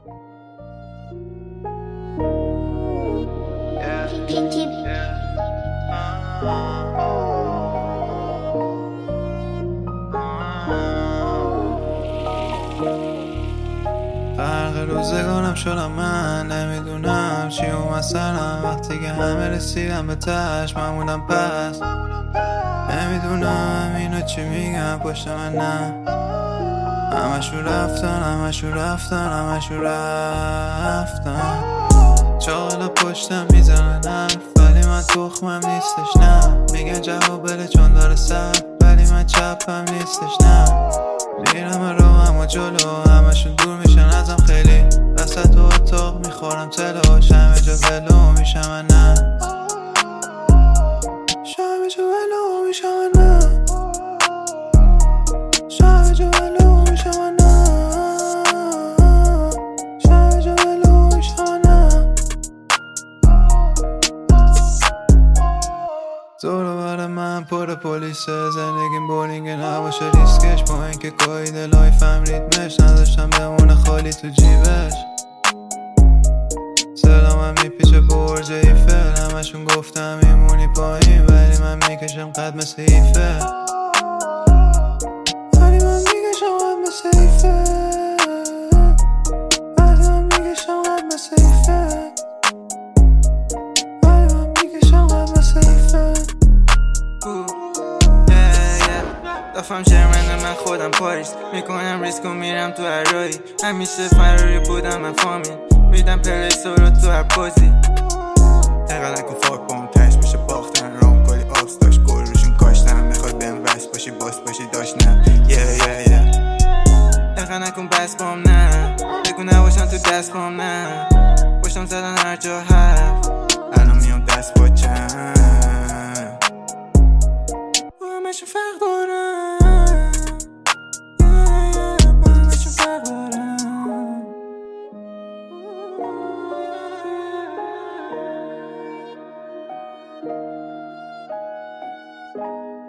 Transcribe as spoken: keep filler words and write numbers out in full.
فرق روزگارم شدم من، نمیدونم چی اومد سرم وقتی که همه رسیدم به تش، من موندم پس. نمیدونم اینو چی میگم پشت من، نه همشون رفتن همشون رفتن همشون رفتن. چاقالا پشتم میزنن حرف ولی من تخمم نیستش، نه میگن جواب بده چون داره سر ولی من چپم نیستش، نه میرم رو اما جلو همشون دور میشن ازم، خیلی وسط و اتاق میخورم تلاش، همه جا ولو میشم من، نه همه جا ولو میشم من، نه همه جا ولو میشم من، نه همه جا ولو میشم من، نه دور بر من پر پلیسه، زندگیم بورینگ نباشه ریسکش، با اینکه قاید لایفم ریتمش نداشتم بمونه خالی تو جیبش. سلامم میپیچه برج ایفل، همشون گفتم میمونی پایین ولی من میکشم قد مثل ایفه، ولی من میکشم قد مثل ایفه، ولی من میکشم قد مثل ایفه، ولی من میکشم قد مثل ایفه. دفعم شرمنده من خودم پاریس میکنم ریسک و میرم تو هر رایی، همیشه فراری بودم من فامیل میدم پلیس رو تو هر پوزی. اقل نکن فاک با اون تش میشه باختن، رام کلی آبس داشت گل روشون کاشتن، میخوای بهم وست باشی باس باشی داشت نه یه یه یه اقل نکن بس بام نه بگو نباشم تو دست بام، نه پشتم زدن هر جا حرف الان میام دست با چند همشون فرق دارم، همشون فرق دارم.